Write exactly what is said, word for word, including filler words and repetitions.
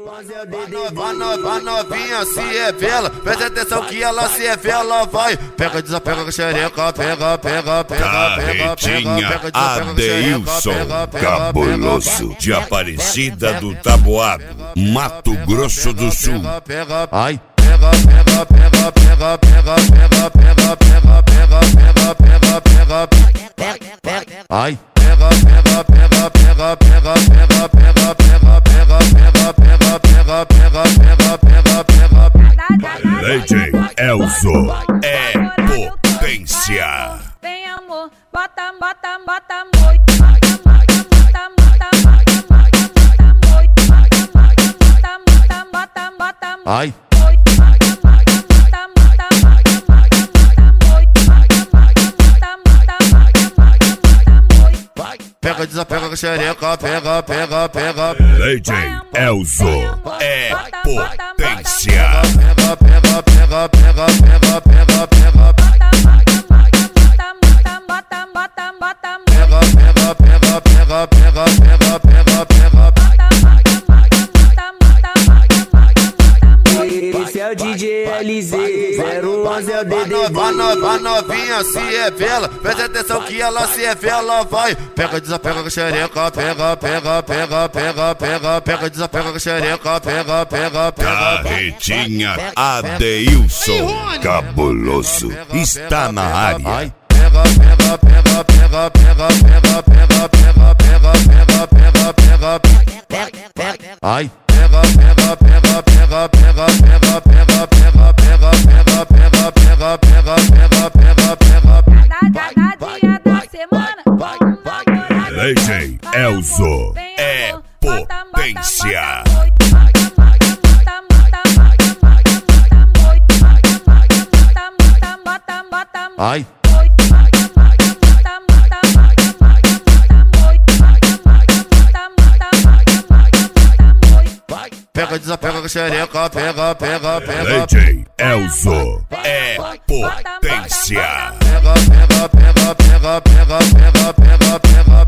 A novinha se revela, presta atenção que ela se revela, vai. Pega, desapega com a xereca, pega, pega, pega, pega, pega, Adeilson Cabuloso, de Aparecida do Taboado, Mato Grosso do Sul. Ai. Pega, pega, pega, pega, pega, pega, pega, pega, pega, pega, pega, pega, pega. Ai. Pega, pega, pega, pega, pega, pega, pega, pega, pega, pega, pega, pega, pega, pega, pega, pega. D J Elzo é potência. Vem amor, bota, bota, bota amor. Bota, bota, bota, bota, bota, bota. Ai. Pega, desapega com a xereca, pega, pega, pega. D J Elzo é potência. Pega, pega, pega, pega, pega, pega, pega. Pega, pega, pega, pega, pega, pega, pega, pega. Esse é o D J L Z, zero onze é o D D D. A novinha se revela, presta atenção que ela se revela, vai. Pega, desapega com a xereca, pega, pega, pega, pega, pega, pega, desapega com a xereca, pega, pega, pega. Carretinha Adeilson Cabuloso está na área. Ai. Pega, pega, pega, pega, pega, pega, pega, pega, pega, pega, pega, pega, pega. Ai. Pega, pega, pega, pega, pega, pega, pega, pega, pega, pega, pega, pega, pega, pega, pega, pega. Cada dia da semana, vamos namorar. D J Elzo é potência. Ai. Pega, desapega com a xereca, pega, pega, pega. D J Elzo é potência. Pega, pega, pega, pega, pega, pega, pega, pega.